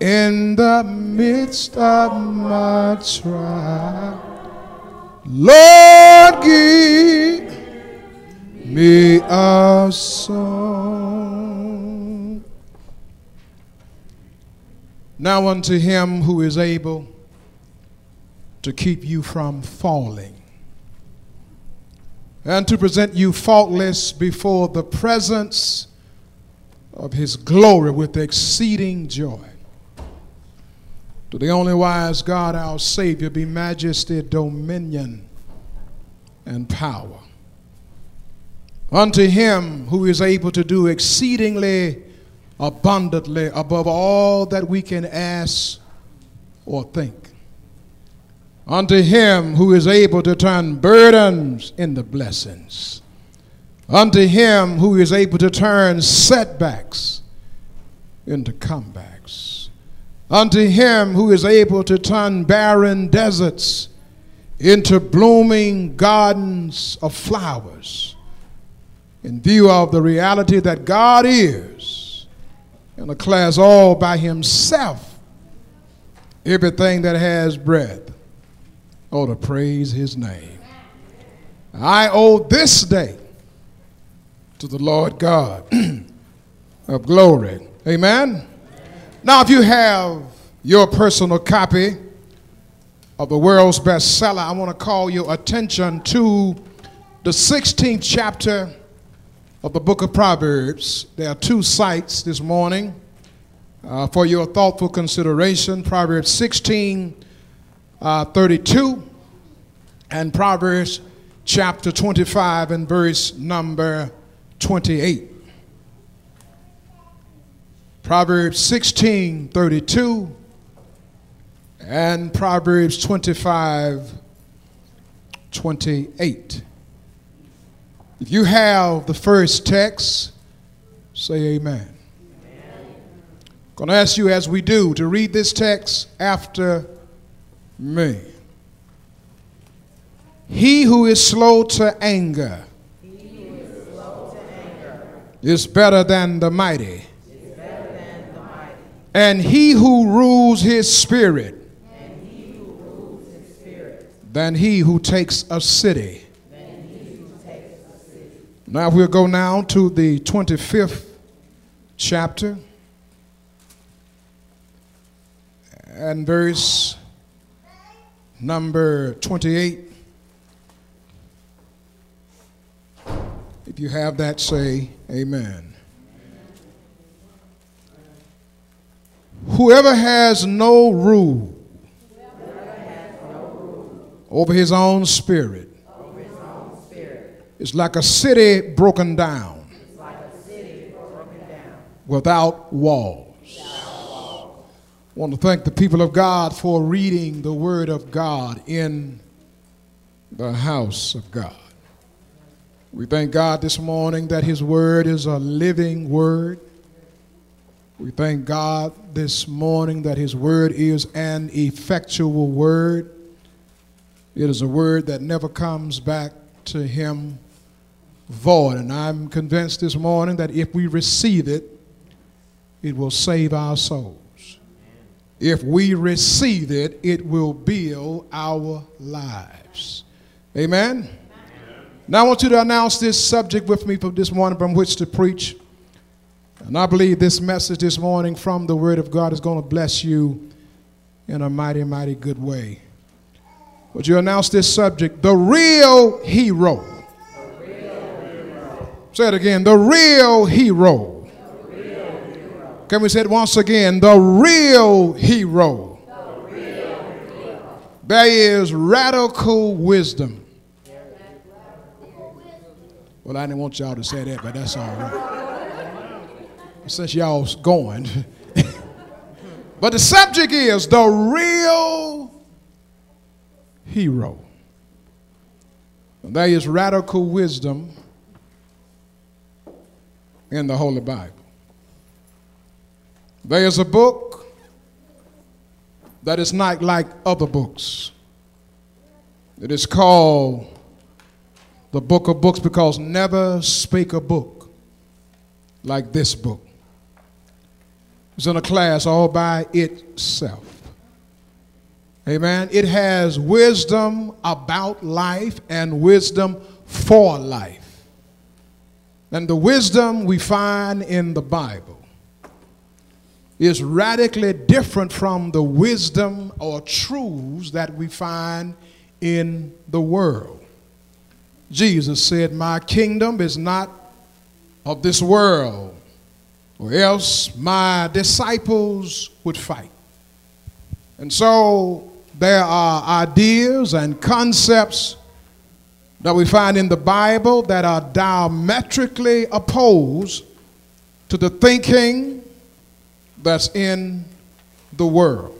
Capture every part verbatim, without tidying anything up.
in the midst of my trial. Lord, give me a song. Now unto him who is able to keep you from falling and to present you faultless before the presence of his glory with exceeding joy. To the only wise God, our Savior, be majesty, dominion, and power. Unto him who is able to do exceedingly abundantly above all that we can ask or think. Unto him who is able to turn burdens into blessings. Unto him who is able to turn setbacks into comebacks. Unto him who is able to turn barren deserts into blooming gardens of flowers, in view of the reality that God is in a class all by himself, everything that has breath ought to praise his name. I owe this day to the Lord God of glory. Amen. Now, if you have your personal copy of the world's bestseller, I want to call your attention to the sixteenth chapter of the book of Proverbs. There are two sites this morning uh, for your thoughtful consideration. Proverbs sixteen, uh, thirty-two, and Proverbs chapter twenty-five and verse number twenty-eight. Proverbs sixteen, thirty-two, and Proverbs twenty-five, twenty-eight. If you have the first text, say amen. I'm going to ask you, as we do, to read this text after me. He who is slow to anger, he who is slow to anger is better than the mighty. is better than the mighty. And he who rules his spirit And he who rules his spirit than he who takes a city. than he who takes a city. Now we'll go now to the twenty-fifth chapter and verse number twenty-eight. If you have that, say amen. Whoever has no rule over his own spirit Over his own spirit is like a city broken down is like a city broken down without walls. I want to thank the people of God for reading the word of God in the house of God. We thank God this morning that his word is a living word. We thank God this morning that his word is an effectual word. It is a word that never comes back to him void. And I'm convinced this morning that if we receive it, it will save our souls. If we receive it, it will build our lives. Amen? Now I want you to announce this subject with me for this morning from which to preach. And I believe this message this morning from the Word of God is going to bless you in a mighty, mighty good way. Would you announce this subject? The real hero. The real hero. Say it again. The real hero. The real hero. Can we say it once again? The real hero. The real hero. There is radical wisdom. Well, I didn't want y'all to say that, but that's all right. Since y'all's going. But the subject is the real hero. And there is radical wisdom in the Holy Bible. There is a book that is not like other books. It is called the book of books because never spake a book like this book. is in a class all by itself. Amen. It has wisdom about life and wisdom for life. And the wisdom we find in the Bible is radically different from the wisdom or truths that we find in the world. Jesus said, "My kingdom is not of this world, or else my disciples would fight." And so there are ideas and concepts that we find in the Bible that are diametrically opposed to the thinking that's in the world.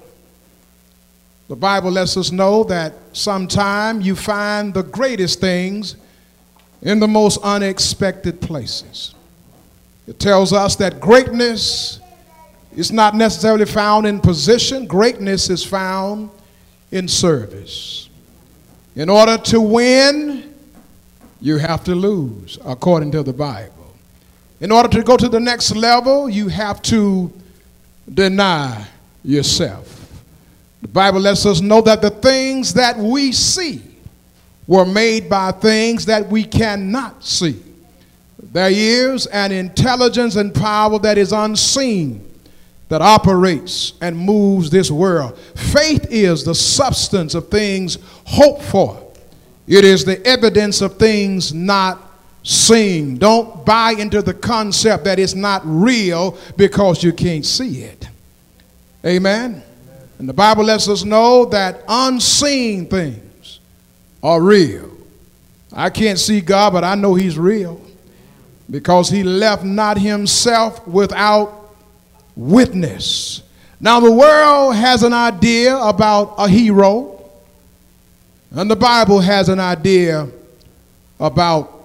The Bible lets us know that sometimes you find the greatest things in the most unexpected places. It tells us that greatness is not necessarily found in position. Greatness is found in service. In order to win, you have to lose, according to the Bible. In order to go to the next level, you have to deny yourself. The Bible lets us know that the things that we see were made by things that we cannot see. There is an intelligence and power that is unseen that operates and moves this world. Faith is the substance of things hoped for. It is the evidence of things not seen. Don't buy into the concept that it's not real because you can't see it. Amen? And the Bible lets us know that unseen things are real. I can't see God, but I know he's real, because he left not himself without witness. Now the world has an idea about a hero, and the Bible has an idea about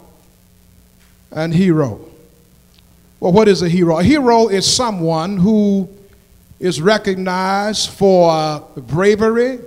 an hero. Well, what is a hero? A hero is someone who is recognized for bravery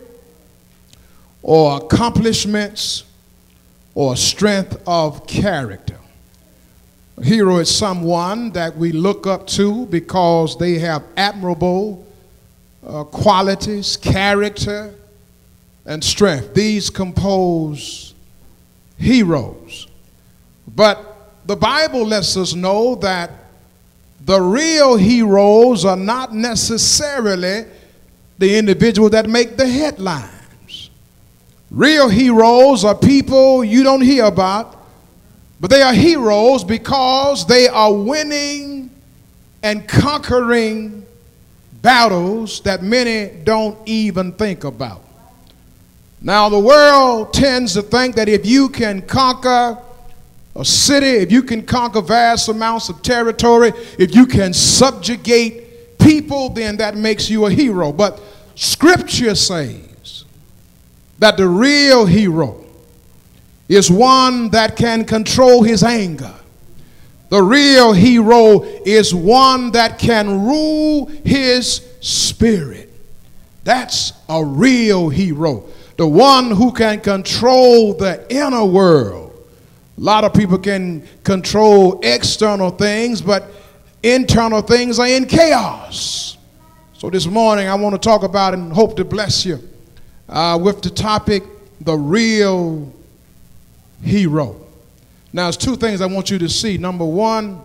or accomplishments or strength of character. A hero is someone that we look up to because they have admirable uh, qualities, character, and strength. These compose heroes. But the Bible lets us know that the real heroes are not necessarily the individual that make the headlines. Real heroes are people you don't hear about, but they are heroes because they are winning and conquering battles that many don't even think about. Now, the world tends to think that if you can conquer a city, if you can conquer vast amounts of territory, if you can subjugate people, then that makes you a hero. But Scripture says that the real hero is one that can control his anger. The real hero is one that can rule his spirit. That's a real hero. The one who can control the inner world. A lot of people can control external things, but internal things are in chaos. So this morning I want to talk about and hope to bless you uh, with the topic, the real hero. Now, there's two things I want you to see. Number one,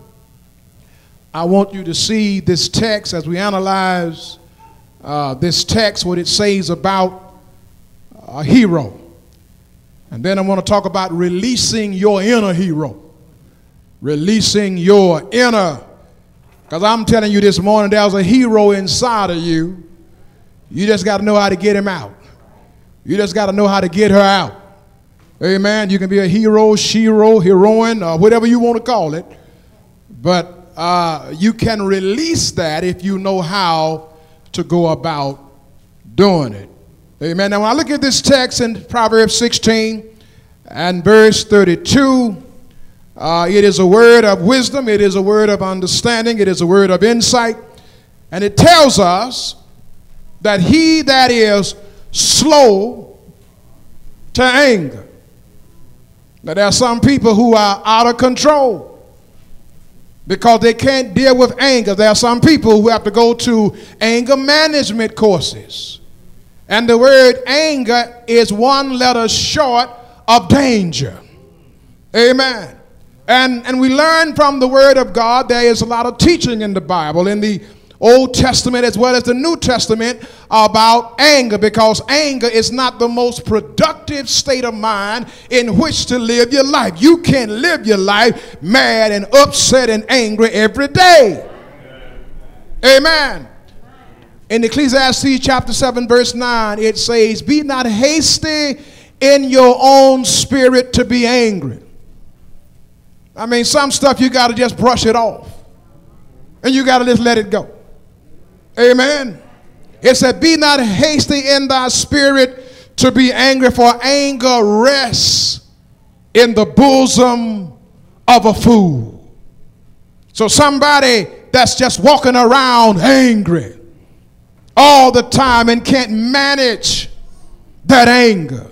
I want you to see this text as we analyze uh, this text, what it says about a hero. And then I want to talk about releasing your inner hero. Releasing your inner. Because I'm telling you this morning, there's a hero inside of you. You just got to know how to get him out. You just got to know how to get her out. Amen. You can be a hero, shero, heroine, or whatever you want to call it. But uh, you can release that if you know how to go about doing it. Amen. Now, when I look at this text in Proverbs sixteen and verse thirty-two, uh, it is a word of wisdom. It is a word of understanding. It is a word of insight. And it tells us that he that is slow to anger. Now, there are some people who are out of control. because they can't deal with anger. There are some people who have to go to anger management courses. And the word anger is one letter short of danger. Amen. And, and we learn from the word of God, there is a lot of teaching in the Bible, in the Old Testament as well as the New Testament, about anger, because anger is not the most productive state of mind in which to live your life. You can't live your life mad and upset and angry every day. Amen. In Ecclesiastes chapter seven verse nine, it says, be not hasty in your own spirit to be angry. I mean, some stuff you got to just brush it off. And you got to just let it go. Amen. It said, be not hasty in thy spirit to be angry, for anger rests in the bosom of a fool. So somebody that's just walking around angry all the time and can't manage that anger,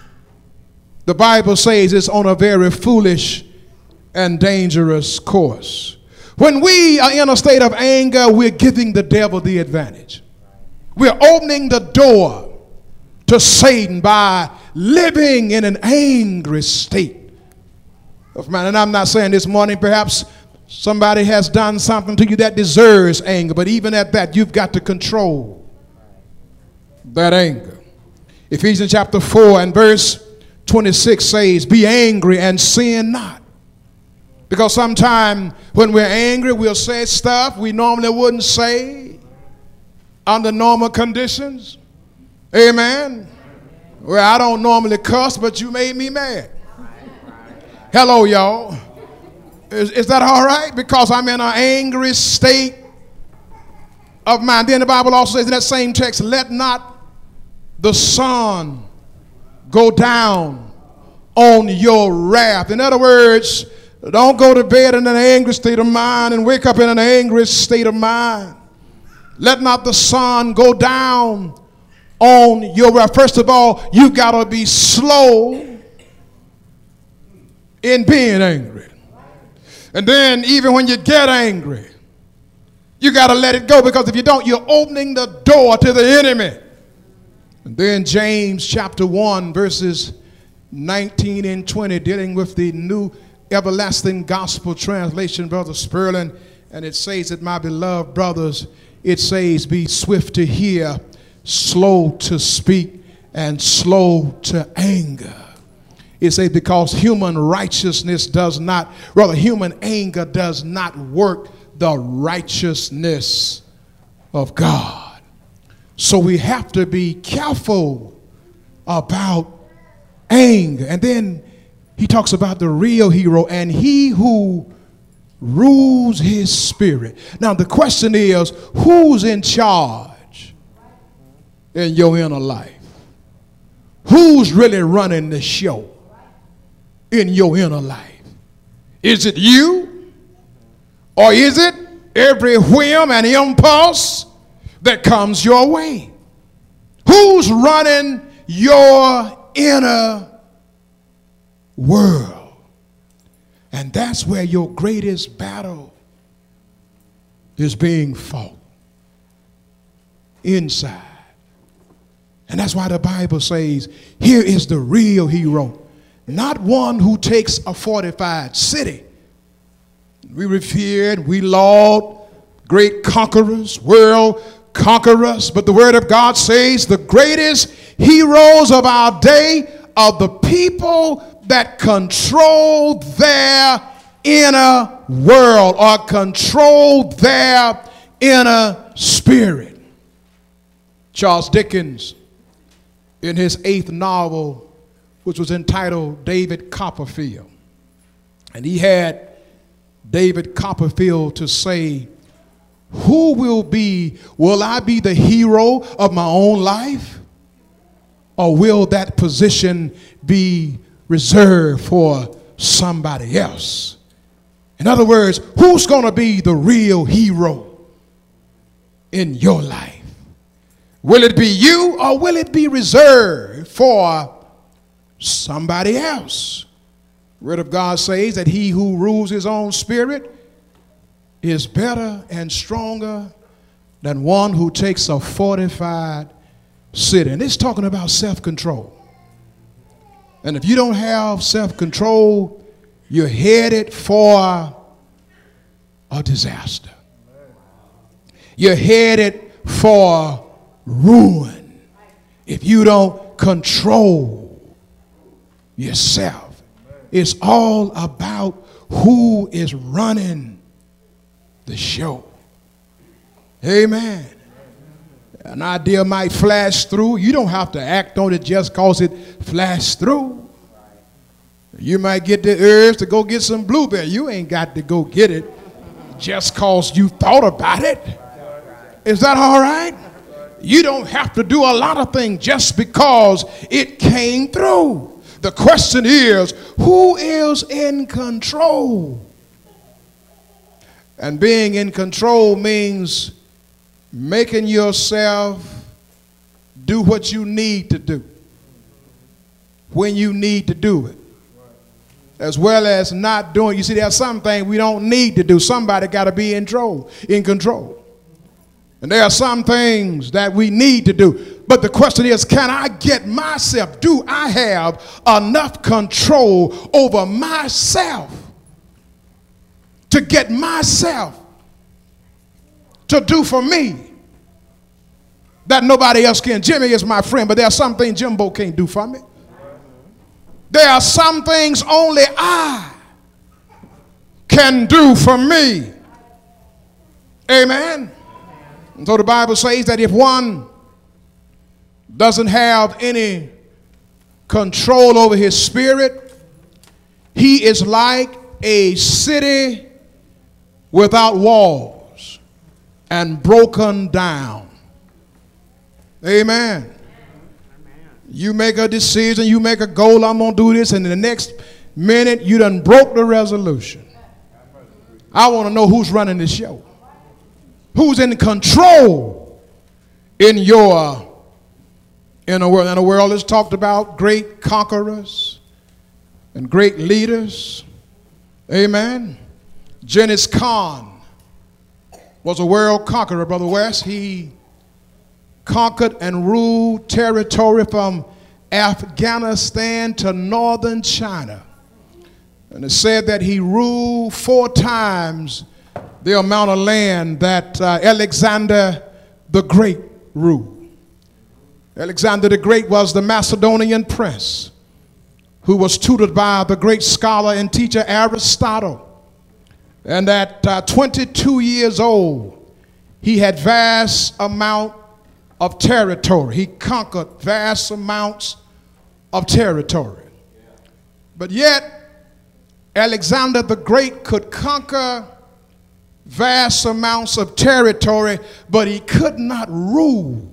the Bible says it's on a very foolish and dangerous course. When we are in a state of anger, we're giving the devil the advantage. We're opening the door to Satan by living in an angry state of mind. And I'm not saying this morning perhaps somebody has done something to you that deserves anger, but even at that, you've got to control that anger. Ephesians chapter four and verse twenty-six says, be angry and sin not. Because sometimes when we're angry, we'll say stuff we normally wouldn't say under normal conditions. Amen. Well, I don't normally cuss, but you made me mad. Hello, y'all. Is, is that all right? Because I'm in an angry state of mind. Then the Bible also says in that same text, let not the sun go down on your wrath. In other words, don't go to bed in an angry state of mind and wake up in an angry state of mind. Let not the sun go down on your wrath. First of all, you got to be slow in being angry. And then even when you get angry, you got to let it go, because if you don't, you're opening the door to the enemy. And then James chapter one verses nineteen and twenty, dealing with the New Everlasting Gospel Translation, Brother Sperling, and it says that, my beloved brothers, it says, be swift to hear, slow to speak, and slow to anger. It says because human righteousness does not, rather human anger does not work the righteousness of God. So we have to be careful about anger. And then he talks about the real hero, and he who rules his spirit. Now the question is, who's in charge in your inner life? Who's really running the show in your inner life? Is it you? Or is it every whim and impulse that comes your way? Who's running your inner world? And that's where your greatest battle is being fought, inside. And that's why the Bible says, here is the real hero, not one who takes a fortified city. We revered, we laud great conquerors, world conquerors, but the word of God says the greatest heroes of our day are the people that control their inner world or control their inner spirit. Charles Dickens, in his eighth novel, which was entitled David Copperfield, and he had David Copperfield to say, who will be, will I be the hero of my own life? Or will that position be reserved for somebody else? In other words, who's going to be the real hero in your life? Will it be you, or will it be reserved for somebody else? The word of God says that he who rules his own spirit is better and stronger than one who takes a fortified city. And it's talking about self-control. And if you don't have self-control, you're headed for a disaster. You're headed for ruin if you don't control yourself. It's all about who is running the show. Amen. An idea might flash through. You don't have to act on it just because it flashed through. You might get the urge to go get some blueberry. You ain't got to go get it just because you thought about it. Is that all right? You don't have to do a lot of things just because it came through. The question is, who is in control? And being in control means making yourself do what you need to do when you need to do it, as well as not doing. You see, there's some things we don't need to do. Somebody got to be in control, in control. And there are some things that we need to do. But the question is, can I get myself, do I have enough control over myself to get myself to do for me that nobody else can? Jimmy is my friend, but there are some things Jimbo can't do for me. There are some things only I can do for me. Amen. And so the Bible says that if one doesn't have any control over his spirit, he is like a city without walls and broken down. Amen. You make a decision, you make a goal, I'm going to do this, and in the next minute you done broke the resolution. I want to know who's running the show. Who's in control in your in a world? And the world has talked about great conquerors and great leaders. Amen. Genghis Khan was a world conqueror, Brother West. He conquered and ruled territory from Afghanistan to northern China. And it said that he ruled four times the amount of land that uh, Alexander the Great ruled. Alexander the Great was the Macedonian prince who was tutored by the great scholar and teacher Aristotle. And at uh, twenty-two years old, he had vast amount of territory. He conquered vast amounts of territory. But yet, Alexander the Great could conquer vast amounts of territory, but he could not rule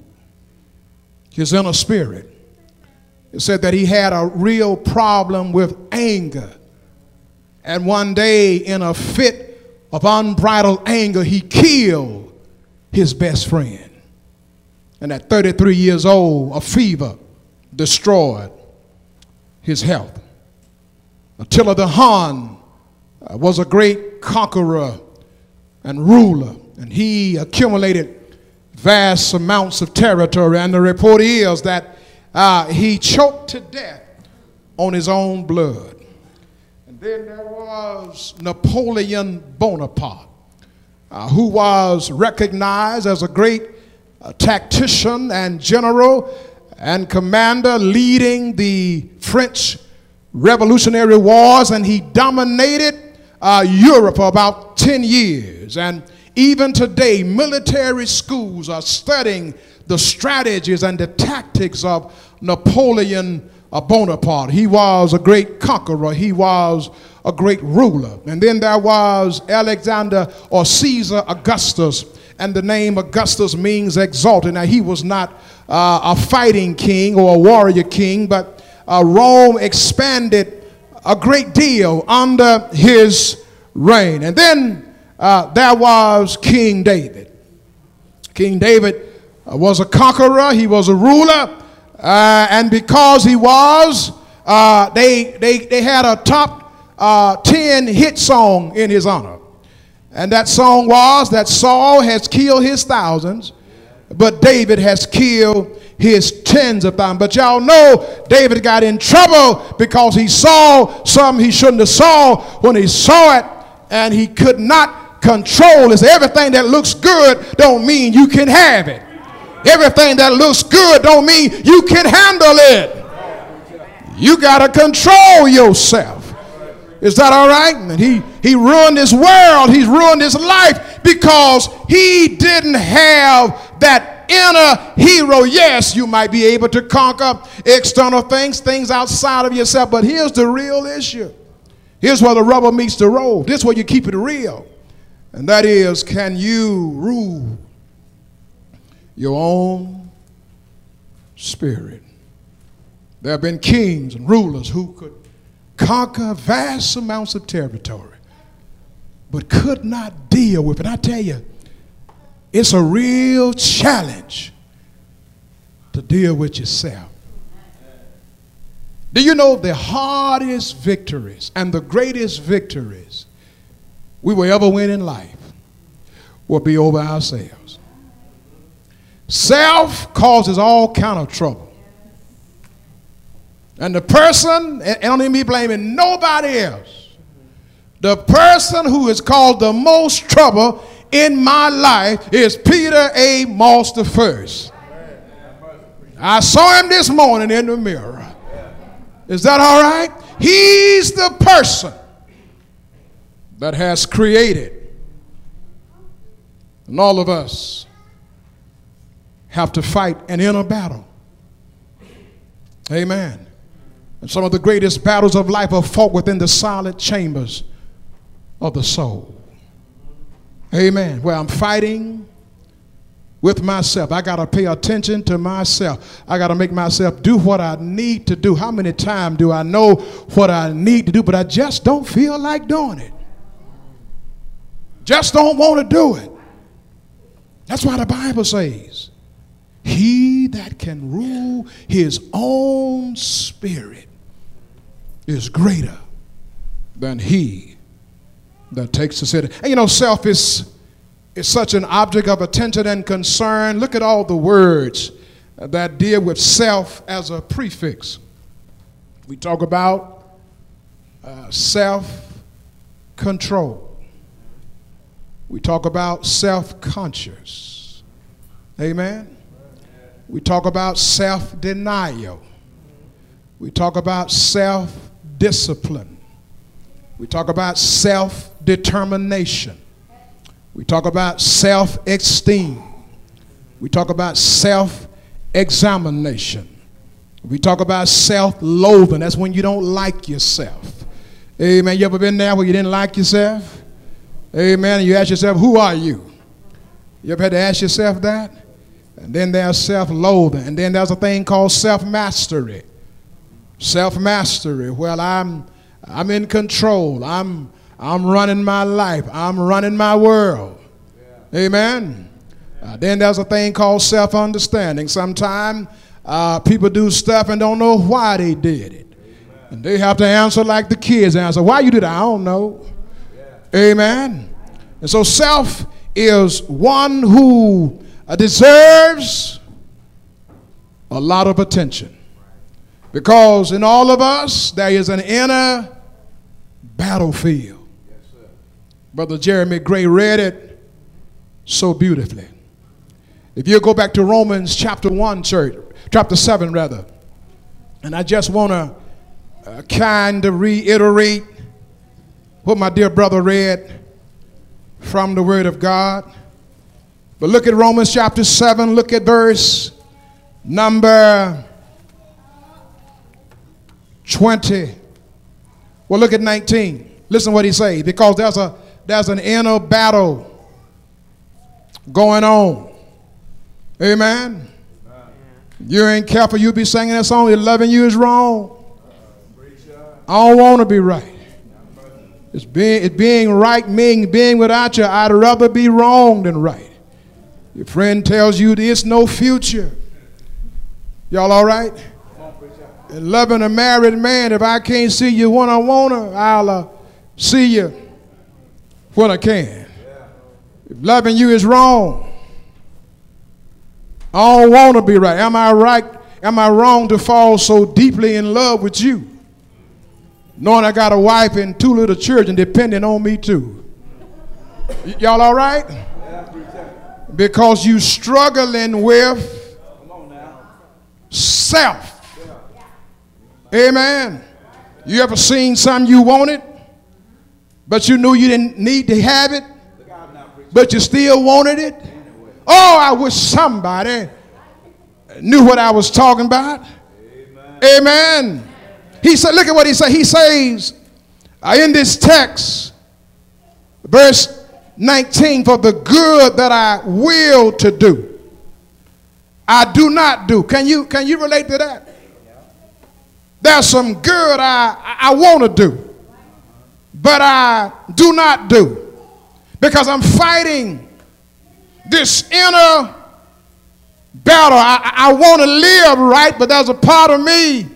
his inner spirit. It said that he had a real problem with anger. And one day, in a fit of unbridled anger, he killed his best friend. And at thirty-three years old, a fever destroyed his health. Attila the Hun uh, was a great conqueror and ruler, and he accumulated vast amounts of territory. And the report is that uh, he choked to death on his own blood. And then there was Napoleon Bonaparte, uh, who was recognized as a great uh, tactician and general and commander leading the French Revolutionary Wars, and he dominated uh, Europe for about ten years. And even today, military schools are studying the strategies and the tactics of Napoleon uh, Bonaparte. He was a great conqueror. He was a great ruler. And then there was Alexander or Caesar Augustus, and the name Augustus means exalted. Now, he was not uh, a fighting king or a warrior king, but uh, Rome expanded a great deal under his reign. And then uh, there was King David. King David uh, was a conqueror. He was a ruler. Uh, and because he was, uh, they, they, they had a top uh, ten hit song in his honor. And that song was that Saul has killed his thousands, but David has killed his tens of thousands. But y'all know David got in trouble because he saw something he shouldn't have saw when he saw it, and he could not control it. Everything that looks good don't mean you can have it. Everything that looks good don't mean you can handle it. You got to control yourself. Is that all right? And he, he ruined his world. He's ruined his life because he didn't have that inner hero. Yes, you might be able to conquer external things, things outside of yourself, but here's the real issue. Here's where the rubber meets the road. This is where you keep it real. And that is, can you rule your own spirit? There have been kings and rulers who could conquer vast amounts of territory, but could not deal with it. I tell you, it's a real challenge to deal with yourself. Do you know the hardest victories and the greatest victories we will ever win in life will be over ourselves? Self causes all kind of trouble. And the person, and I don't even be blaming nobody else, the person who is caused the most trouble in my life is Peter A. Moss the first. I saw him this morning in the mirror. Is that all right? He's the person that has created. And all of us have to fight an inner battle. Amen. And some of the greatest battles of life are fought within the silent chambers of the soul. Amen. Where I'm fighting with myself. I got to pay attention to myself. I got to make myself do what I need to do. How many times do I know what I need to do, but I just don't feel like doing it? Just don't want to do it. That's why the Bible says, he that can rule his own spirit is greater than he that takes the city. And you know, self is, is such an object of attention and concern. Look at all the words that deal with self as a prefix. We talk about uh, self-control. We talk about self-conscious. Amen. We talk about self-denial. We talk about self-discipline. We talk about self-determination. We talk about self-esteem. We talk about self-examination. We talk about self-loathing. That's when you don't like yourself. Amen. You ever been there where you didn't like yourself? Amen. And you ask yourself, who are you? You ever had to ask yourself that? And then there's self-loathing. And then there's a thing called self-mastery. Self-mastery. Well, I'm I'm in control. I'm I'm running my life. I'm running my world. Yeah. Amen. Uh, then there's a thing called self-understanding. Sometimes uh, people do stuff and don't know why they did it. Amen. And they have to answer like the kids answer. Why you did it? I don't know. Yeah. Amen. And so self is one who Uh, deserves a lot of attention, because in all of us there is an inner battlefield. Yes, sir. Brother Jeremy Gray read it so beautifully. If you go back to Romans chapter one, church, chapter seven rather, and I just want to uh, kind of reiterate what my dear brother read from the Word of God. But look at Romans chapter seven, look at verse number twenty. Well, look at nineteen. Listen to what he says, because there's a there's an inner battle going on. Amen. You ain't careful, you'll be singing that song, loving you is wrong. I don't want to be right. It's being, it being right, meaning being without you, I'd rather be wrong than right. Your friend tells you there's no future. Y'all all right? And loving a married man, if I can't see you when I want to, I'll uh, see you when I can. If loving you is wrong, I don't want to be right. Am I right? Am I wrong to fall so deeply in love with you? Knowing I got a wife and two little children depending on me too. Y- y'all all right? Because you struggling with self. Amen. You ever seen something you wanted, but you knew you didn't need to have it, but you still wanted it? Oh, I wish somebody knew what I was talking about. Amen. Amen. He said, look at what he said. He says uh, in this text, verse nineteen, for the good that I will to do, I do not do. Can you, can you relate to that? There's some good I, I want to do, but I do not do because I'm fighting this inner battle. I, I want to live right, but there's a part of me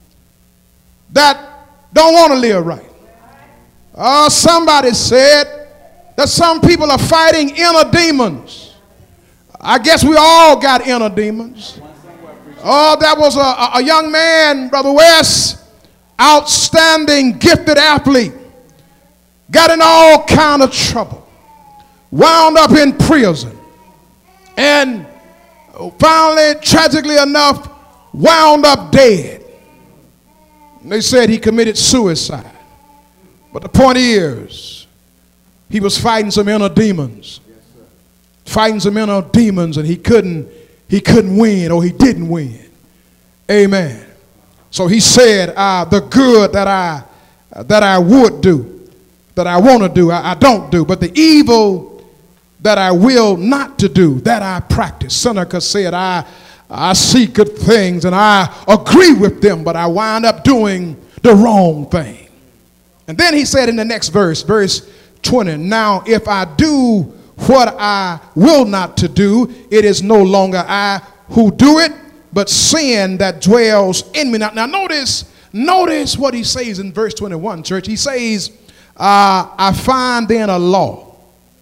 that don't want to live right. Uh, somebody said that some people are fighting inner demons. I guess we all got inner demons. Oh, that was a, a young man, Brother West, outstanding, gifted athlete, got in all kind of trouble, wound up in prison, and finally, tragically enough, wound up dead. And they said he committed suicide. But the point is, he was fighting some inner demons. Yes, fighting some inner demons, and he couldn't, he couldn't win, or he didn't win. Amen. So he said, uh, the good that I, uh, that I would do, that I want to do, I, I don't do. But the evil that I will not to do, that I practice. Seneca said, I, I see good things and I agree with them, but I wind up doing the wrong thing. And then he said in the next verse, verse twenty, now if I do what I will not to do, it is no longer I who do it, but sin that dwells in me. Now, now notice, notice what he says in verse twenty-one, church. He says, uh, I find then a law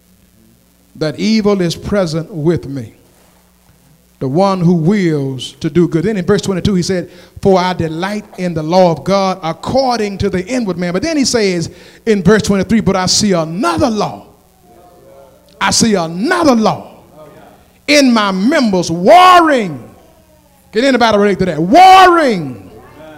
that evil is present with me, the one who wills to do good. Then in verse twenty-two he said, for I delight in the law of God according to the inward man. But then he says in verse twenty-three, but I see another law. I see another law in my members, warring. Can anybody relate to that? Warring,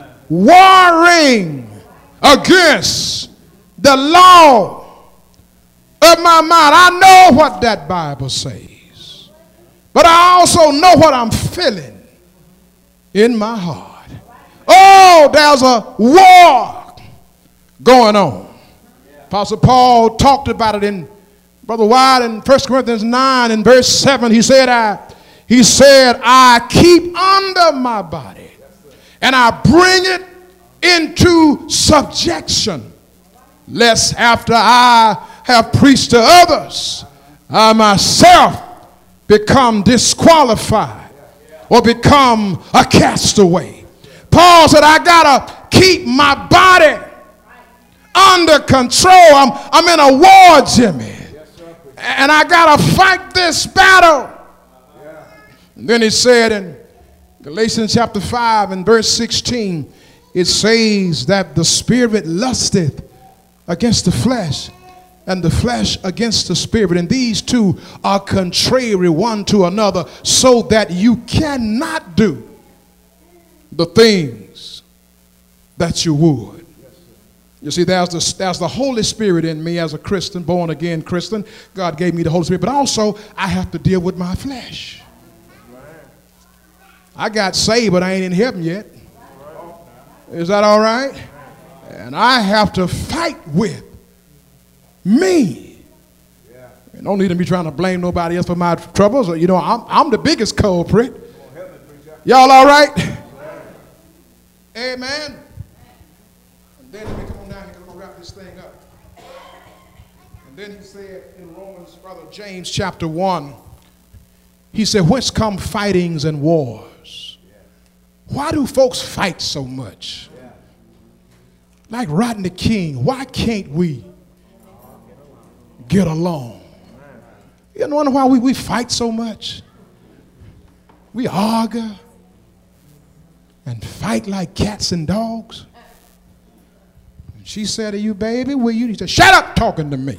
warring against the law of my mind. I know what that Bible says, but I also know what I'm feeling in my heart. Oh, there's a war going on. Apostle Paul talked about it in Brother White in First Corinthians nine and verse seven. He said, I, he said, I keep under my body and I bring it into subjection, lest after I have preached to others, I myself become disqualified or become a castaway. Paul said, I gotta keep my body under control. I'm, I'm in a war, Jimmy, and I gotta fight this battle. And then he said in Galatians chapter five and verse sixteen, it says that the spirit lusteth against the flesh, and the flesh against the spirit, and these two are contrary one to another, so that you cannot do the things that you would. You see, there's the, there's the Holy Spirit in me as a Christian, born again Christian. God gave me the Holy Spirit, but also I have to deal with my flesh. I got saved, but I ain't in heaven yet. Is that all right? And I have to fight with me. And don't need to be trying to blame nobody else for my troubles. You know, I'm, I'm the biggest culprit. Y'all all right? Amen. And then let me come on down here, I'm going to wrap this thing up. And then he said in Romans, Brother James chapter one, he said, whence come fightings and wars? Why do folks fight so much? Like Rodney King, why can't we get along? You wonder why we, we fight so much? We argue and fight like cats and dogs. And she said to you, baby, will you? He said, shut up talking to me.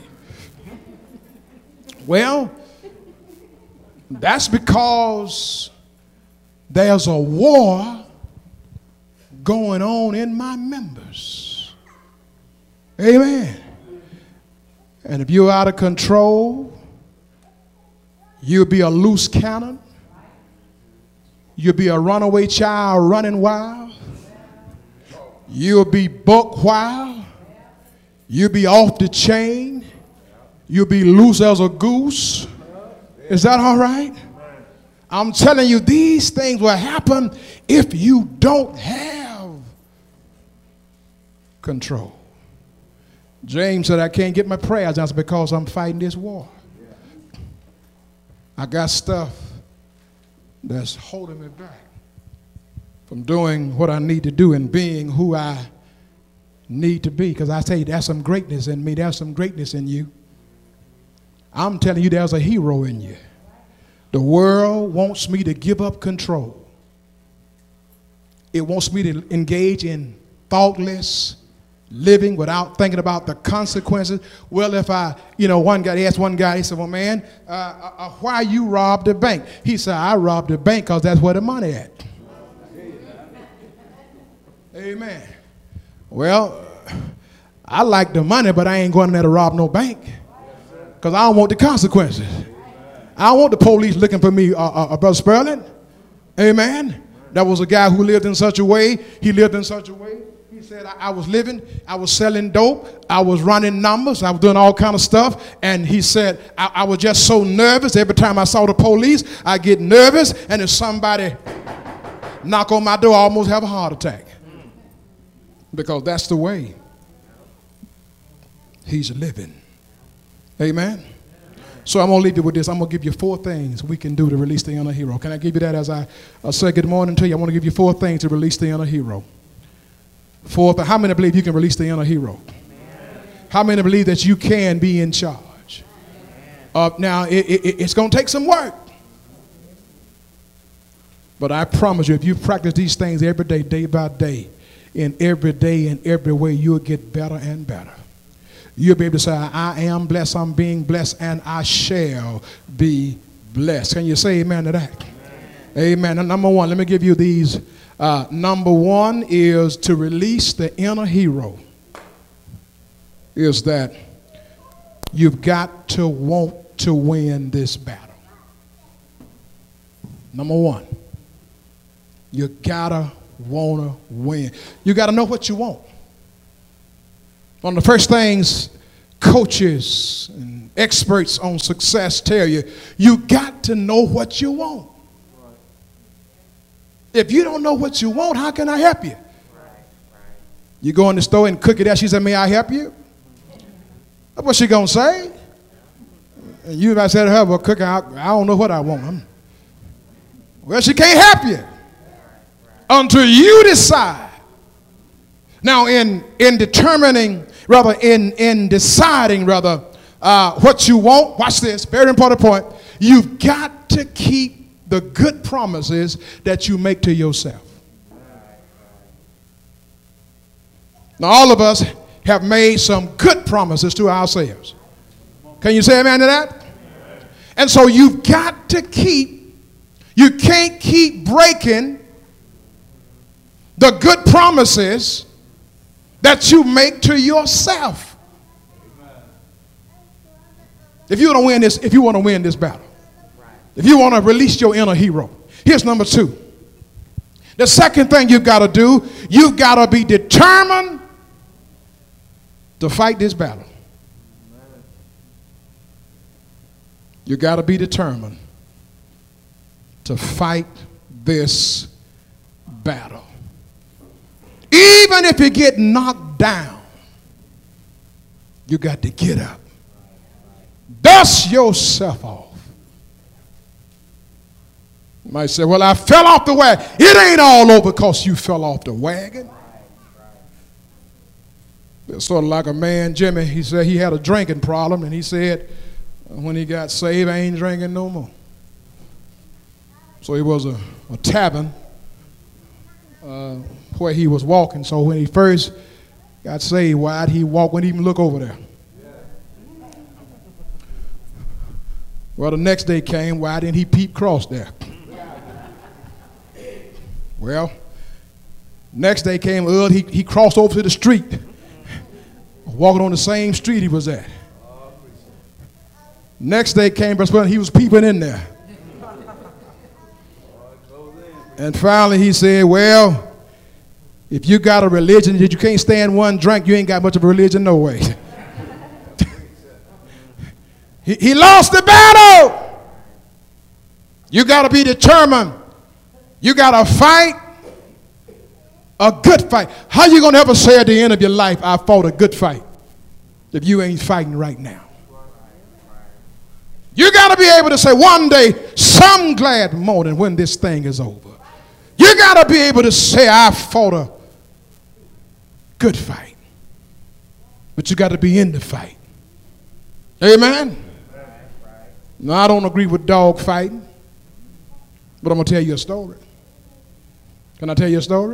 Well, that's because there's a war going on in my members. Amen. And if you're out of control, you'll be a loose cannon. You'll be a runaway child running wild. You'll be buck wild. You'll be off the chain. You'll be loose as a goose. Is that all right? I'm telling you, these things will happen if you don't have control. James said, I can't get my prayers answered because I'm fighting this war. I got stuff that's holding me back from doing what I need to do and being who I need to be. Because I tell you, there's some greatness in me. There's some greatness in you. I'm telling you, there's a hero in you. The world wants me to give up control. It wants me to engage in thoughtless living without thinking about the consequences. Well, if I, you know, one guy, he asked one guy, he said, well, man, uh, uh, why you robbed the bank? He said, I robbed the bank because that's where the money at. Amen. Well, I like the money, but I ain't going there to rob no bank because I don't want the consequences. I don't want the police looking for me, uh, uh, uh, Brother Sperling. Amen. That was a guy who lived in such a way. He lived in such a way. He said, I, I was living, I was selling dope, I was running numbers, I was doing all kind of stuff. And he said, I, I was just so nervous. Every time I saw the police, I get nervous. And if somebody knock on my door, I almost have a heart attack. Because that's the way he's living. Amen. So I'm going to leave you with this. I'm going to give you four things we can do to release the inner hero. Can I give you that as I uh, say good morning to you? I want to give you four things to release the inner hero. Fourth, how many believe you can release the inner hero? Amen. How many believe that you can be in charge? Uh, now, it, it, it's going to take some work. But I promise you, if you practice these things every day, day by day, in every day, in every way, you'll get better and better. You'll be able to say, I am blessed, I'm being blessed, and I shall be blessed. Can you say amen to that? Amen. Amen. And number one, let me give you these. Uh, number one is to release the inner hero. Is that you've got to want to win this battle. Number one, you gotta wanna win. You gotta know what you want. One of the first things coaches and experts on success tell you, you got to know what you want. If you don't know what you want, how can I help you? You go in the store and cook it out. She said, may I help you? That's what she going to say. And you might say to her, well, cook, I, I don't know what I want. I'm, well, she can't help you until you decide. Now, in, in determining, rather, in, in deciding, rather, uh, what you want, watch this, very important point, you've got to keep the good promises that you make to yourself. Now, all of us have made some good promises to ourselves. Can you say amen to that? And so you've got to keep, you can't keep breaking the good promises that you make to yourself. If you want to win this, if you want to win this battle, if you want to release your inner hero, here's number two. The second thing you've got to do, you've got to be determined to fight this battle. You got to be determined to fight this battle. Even if you get knocked down, you got to get up. Dust yourself off. You might say, well, I fell off the wagon. It ain't all over because you fell off the wagon. It's sort of like a man, Jimmy, he said he had a drinking problem, and he said, When he got saved, I ain't drinking no more. So it was a, a tavern uh, where he was walking. So when he first got saved, why'd he walk? Wouldn't even look over there. Well, the next day came, why didn't he peep cross there? Well, next day came, uh, he, he crossed over to the street, walking on the same street he was at. Next day came, but he was peeping in there. And finally he said, well, if you got a religion that you can't stand one drink, you ain't got much of a religion no way. he, he lost the battle. You got to be determined. You got to fight a good fight. How you going to ever say at the end of your life, I fought a good fight, if you ain't fighting right now? You got to be able to say one day, some glad morning when this thing is over. You got to be able to say, I fought a good fight. But you got to be in the fight. Amen? Now, I don't agree with dog fighting, but I'm going to tell you a story. Can I tell you a story?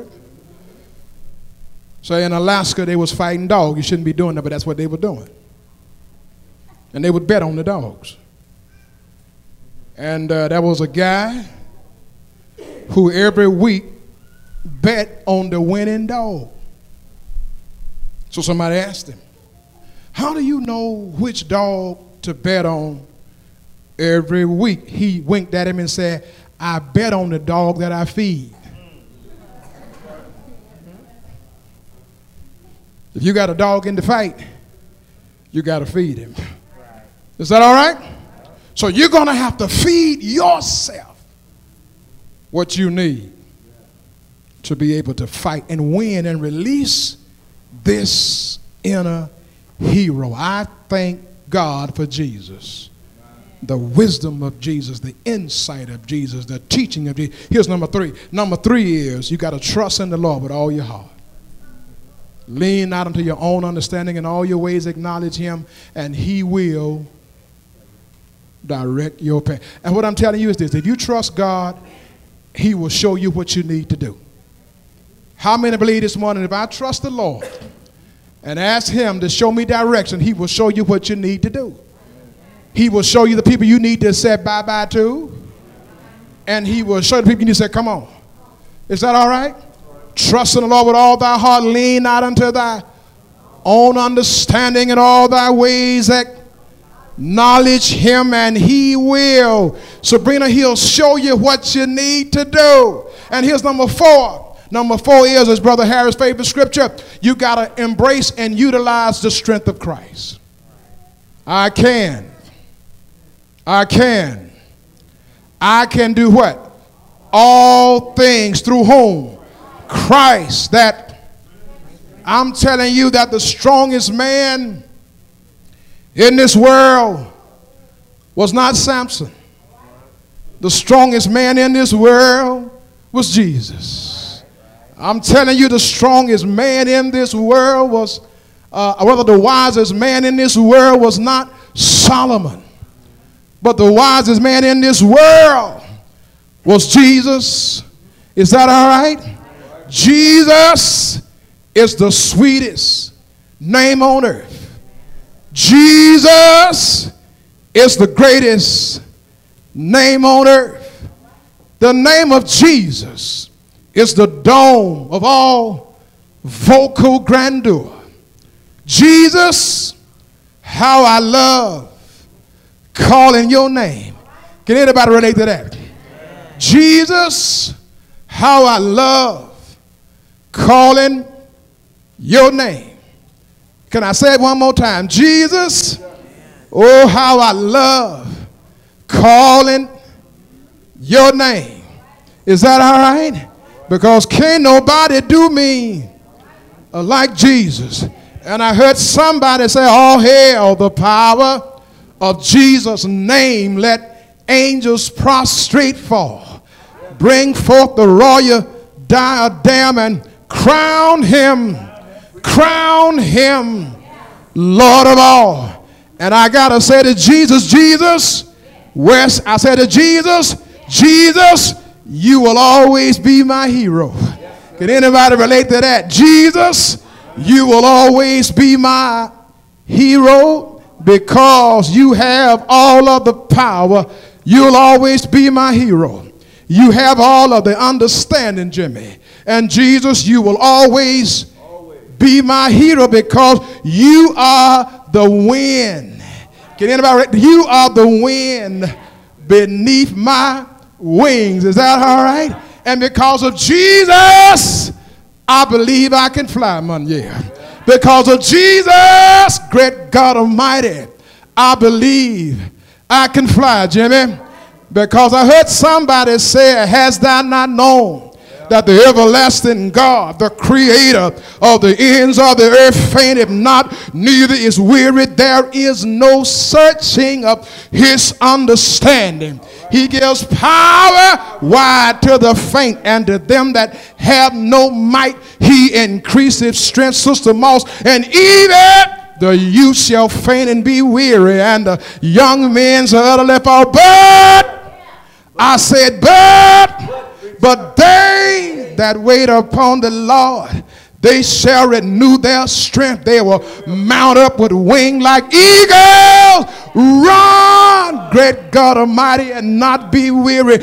Say in Alaska, they was fighting dogs. You shouldn't be doing that, but that's what they were doing. And they would bet on the dogs. And uh, there was a guy who every week bet on the winning dog. So somebody asked him, how do you know which dog to bet on every week? He winked at him and said, I bet on the dog that I feed. If you got a dog in the fight, you got to feed him. Is that all right? So you're going to have to feed yourself what you need to be able to fight and win and release this inner hero. I thank God for Jesus, the wisdom of Jesus, the insight of Jesus, the teaching of Jesus. Here's number three. Number three is you got to trust in the Lord with all your heart. Lean not unto your own understanding, in all your ways acknowledge him, and he will direct your path. And what I'm telling you is this: if you trust God, he will show you what you need to do. How many believe this morning, if I trust the Lord and ask him to show me direction, he will show you what you need to do. He will show you the people you need to say bye-bye to, and he will show you the people you need to say, come on. Is that all right? Trust in the Lord with all thy heart, lean not unto thy own understanding, in all thy ways acknowledge him, and he will. Sabrina, he'll show you what you need to do. And here's number four. Number four is, as Brother Harris' favorite scripture, you got to embrace and utilize the strength of Christ. I can. I can. I can do what? All things through whom? Christ. That I'm telling you that the strongest man in this world was not Samson. The strongest man in this world was Jesus. I'm telling you, the strongest man in this world was, uh, or rather the wisest man in this world was not Solomon. But the wisest man in this world was Jesus. Is that all right? Jesus is the sweetest name on earth. Jesus is the greatest name on earth. The name of Jesus is the dome of all vocal grandeur. Jesus, how I love calling your name. Can anybody relate to that? Jesus, how I love calling your name. Can I say it one more time? Jesus, oh, how I love calling your name. Is that all right? Because can't nobody do me like Jesus. And I heard somebody say, all hail the power of Jesus' name. Let angels prostrate fall. Bring forth the royal diadem and crown him, crown him Lord of all And I got to say to Jesus, Jesus, West, I said to Jesus, Jesus, you will always be my hero. Can anybody relate to that? Jesus, you will always be my hero because you have all of the power. You'll always be my hero. You have all of the understanding, Jimmy. And Jesus, you will always be my hero because you are the wind. Can anybody? You are the wind beneath my wings. Is that all right? And because of Jesus, I believe I can fly, man. Yeah. Because of Jesus, great God Almighty, I believe I can fly, Jimmy. Because I heard somebody say, has thou not known that the everlasting God, the creator of the ends of the earth, fainteth not, neither is weary. There is no searching of his understanding. He gives power wide to the faint, and to them that have no might he increaseth strength. Sister Moss, and even the youth shall faint and be weary, and the young men shall utterly fall. But I said, but But they that wait upon the Lord, they shall renew their strength. They will mount up with wings like eagles. Run, great God Almighty, and not be weary.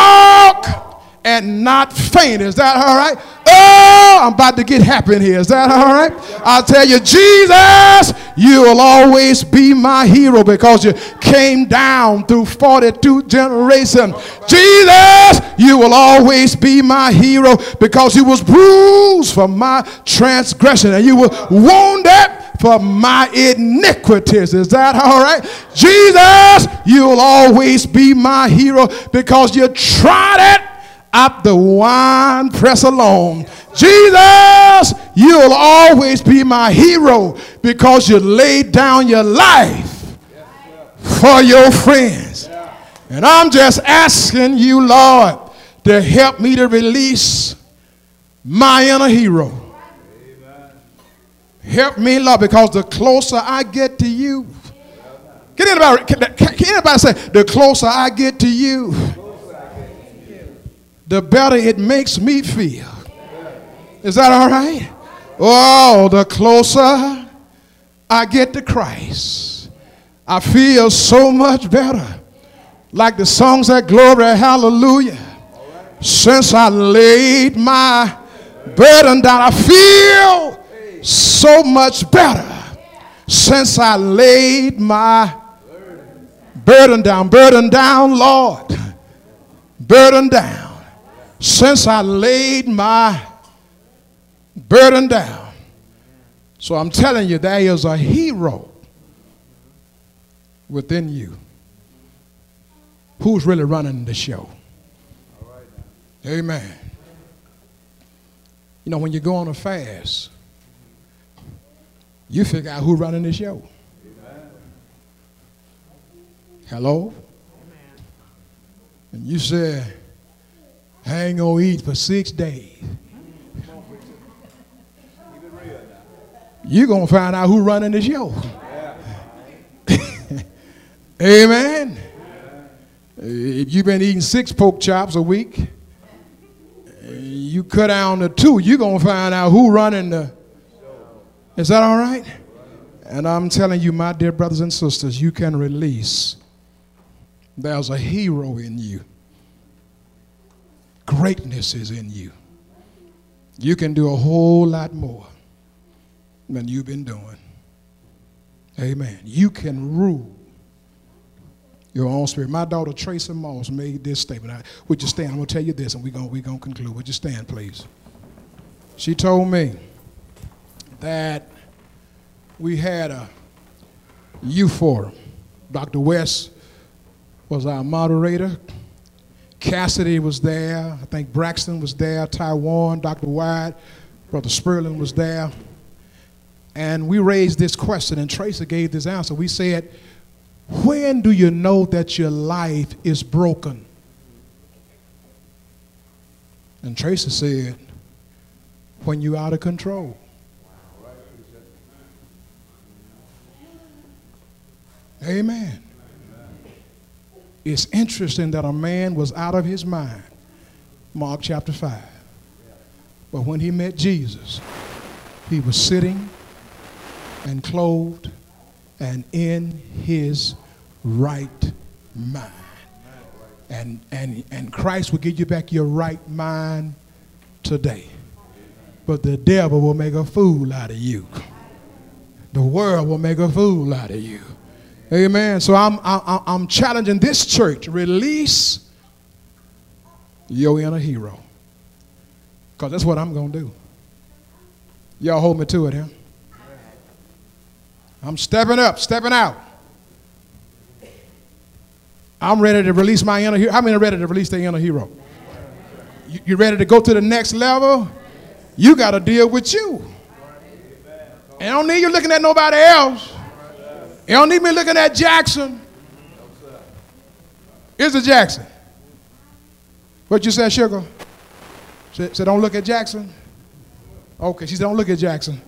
Walk and not faint. Is that all right? Oh, I'm about to get happy in here. Is that all right? I'll tell you, Jesus, you will always be my hero because you came down through forty-two generations. Jesus, you will always be my hero because you was bruised for my transgression and you were wounded for my iniquities. Is that all right? Jesus, you will always be my hero because you tried it up the wine press alone. Jesus, you'll always be my hero because you laid down your life for your friends. And I'm just asking you, Lord, to help me to release my inner hero. Help me, Lord, because the closer I get to you, can anybody, can, can anybody say, the closer I get to you, the better it makes me feel. Is that all right? Oh, the closer I get to Christ, I feel so much better. Like the songs that glory, hallelujah. Since I laid my burden down, I feel so much better. Since I laid my burden down, burden down, Lord, burden down. Since I laid my burden down. So I'm telling you, there is a hero within you who's really running the show. Amen. You know, when you go on a fast, you figure out who's running the show. Hello? And you say, I ain't gonna eat for six days. You're gonna find out who's running the show. Amen. If you've been eating six pork chops a week, you cut down to two, you're gonna find out who's running the. Is that all right? And I'm telling you, my dear brothers and sisters, you can release. There's a hero in you. Greatness is in you. You can do a whole lot more than you've been doing. Amen. You can rule your own spirit. My daughter Tracy Moss made this statement. I, would you stand? I'm going to tell you this, and we're going we're going to conclude. Would you stand, please? She told me that we had a youth forum. Doctor West was our moderator. Cassidy was there. I think Braxton was there. Taiwan, Doctor Wyatt, Brother Sperling was there. And we raised this question, and Tracy gave this answer. We said, when do you know that your life is broken? And Tracy said, when you're out of control. Amen. It's interesting that a man was out of his mind, Mark chapter five. But when he met Jesus, he was sitting and clothed and in his right mind. And, and, and Christ will give you back your right mind today. But the devil will make a fool out of you. The world will make a fool out of you. Amen. So I'm, I'm, I'm challenging this church, release your inner hero. Because that's what I'm going to do. Y'all hold me to it, huh? I'm stepping up, stepping out. I'm ready to release my inner hero. How many are ready to release their inner hero? You, you ready to go to the next level? You got to deal with you. And I don't need you looking at nobody else. You don't need me looking at Jackson. Here's the Jackson. What you said, Sugar? Said, said don't look at Jackson? Okay, she said don't look at Jackson.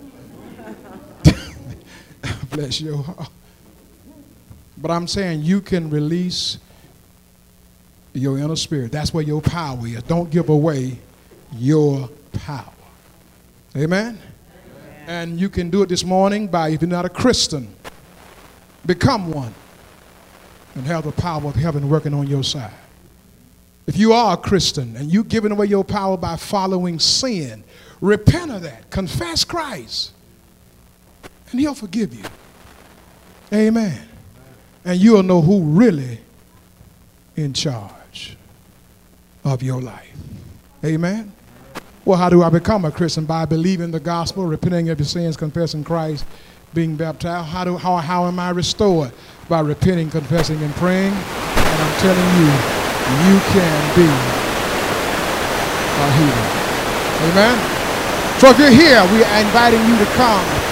Bless you. But I'm saying you can release your inner spirit. That's where your power is. Don't give away your power. Amen? Amen? And you can do it this morning by, if you're not a Christian, become one and have the power of heaven working on your side. If you are a Christian and you're giving away your power by following sin, repent of that. Confess Christ. And he'll forgive you. Amen. And you'll know who really in charge of your life. Amen. Well, how do I become a Christian? By believing the gospel, repenting of your sins, confessing Christ, being baptized. How do how how am I restored? By repenting, confessing, and praying. And I'm telling you, you can be a healer. Amen. So if you're here, we are inviting you to come